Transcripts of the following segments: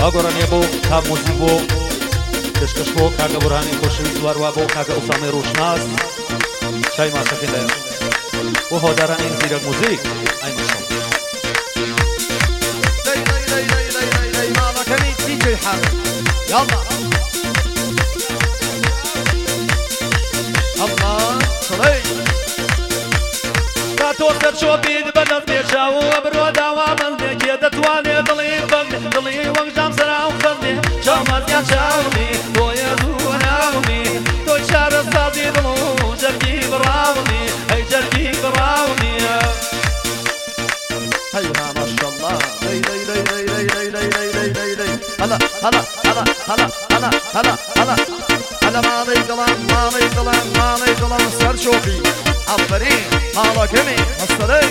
ئاگۆڕانیە بۆ تا مۆزیک بۆ پێشکەش بۆ کاکە بورهانی خۆشەویست وارووا بۆ کاکە ئوسامی ڕۆژناس شای ماشەکە لە بۆ هۆدارانی زیرەک موزیک ئای ماشەڵڵا ماڵەکەمی دیجێ حامد یاڵڵا الله صلي تۆ دەرچۆبیت بەدەست پێشاوە بڕۆ داوا بەندێکێ دەتوانێت دڵی بەندێ دڵی وەک جامسەرا و خەندێ چاومەزیان چاومی تۆیە دووە ناومی تۆی شارەسازی دڵ و جەرگی بڕاومی ئەی جەرگی بڕاومی هەیها ماشەڵڵا لەی لەی لەی لەی لەی لەی لەی لەی لەی لەی لەی هەلا هەلا هەلا هەلا هەلا هەلا هەلا هەلا ماڵی دڵم ماڵی دڵم ماڵی دڵم سەر شۆفی ئەفەرین ماڵەکەمی هەستەرەی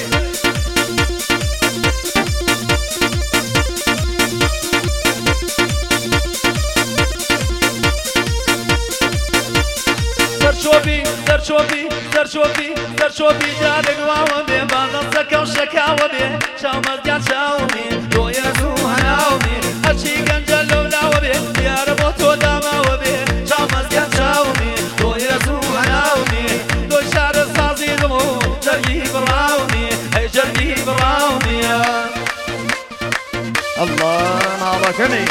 سەرچۆبی جارێک واوە بێ بانەسەکە و شەکاوە بێ چاومەزیان چاومی تۆیە دوو هەناومی هەرچی گەنجە لەو لاوە بێ دیارە بۆ تۆ داماوە بێ چاومەزیان چاومی تۆیە دوو هەناومی تۆی شارە سازی دڵ و جەرگی بڕاومی ئەی جەرگی بڕاومی الله ماڵەکەمی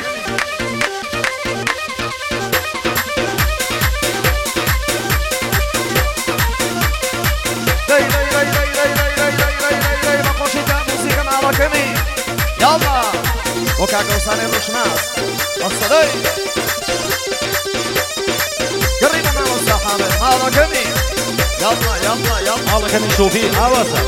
يلا وكاكا وصاني روشناس الصدي قريبا مع الصحابة هذا كمي يلا يلا يلا هذا كمي شوفي عواسة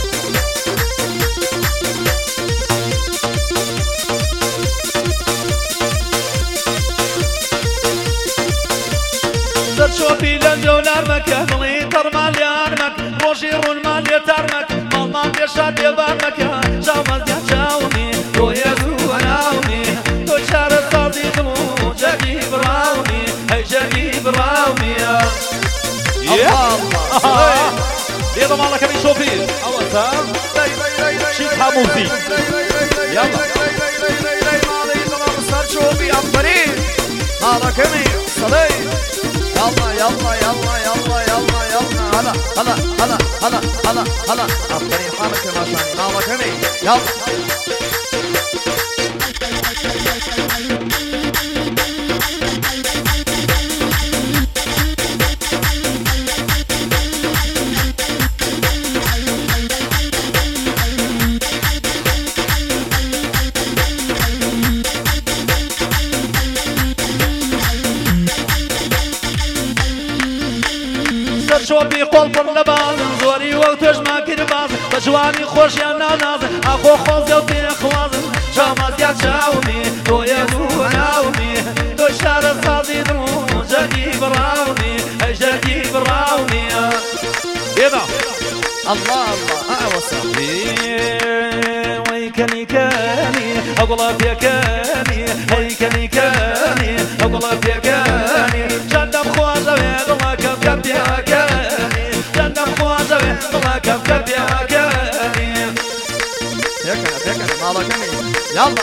سرشوفي لنجو نارمك اهلي ترمال يارمك روشي رون مال يتارمك مالمان يشاد يبارمك شامل يحشاوني تو يزو هناوني تو شار الصادي دمو جاقي براوني هاي جاقي براوني الله الله يلا مالك ابي شوفي اوسا شيك حموزي يلا مالي طلب سرشوفي أفرين هذا كمي صلي يلا يلا يلا يلا يلا يلا هلا هلا هلا هلا هلا هلا أفرين حالك ما شاني هذا كمي يلا شوفي قلب اللباس زوري وقتش ما كرباس بجواني خوش يا ناناز اخو خوز يوتي اخواز شامز يا شاومي تو يا ناومي تو شار الصادي دمو جاقي براوني اي جاقي براوني كذا الله الله وصلي ويكني كاني اقول يا كاني هيكني كاني اقول يا كاني جندم خوازه الله كم كم يا كاني جندم خوازه الله كم كم يا كاني يكنا مالك يلا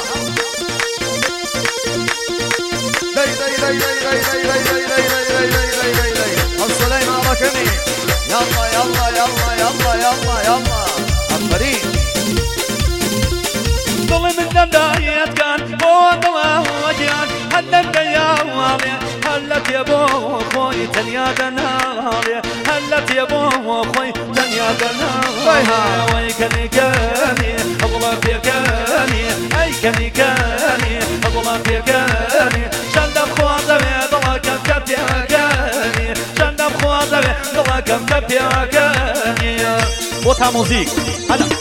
لي لي لي لي لي لي لي لي لي لي لي لي لي الصلاة مالك يلا يلا يلا يلا يلا يلا الفريق ظلم الدمدايات كان فوق وجيان هلت يا والي هلت يا بو خوي تنيا دنالي هلت يا بو خوي تنيا دنالي ويكني كاني الله في كاني اي كني كاني الله في كاني شندم خوازه الله كم كم يا كاني شندم خوازه الله كم كم يا كاني وتا موزيك هلا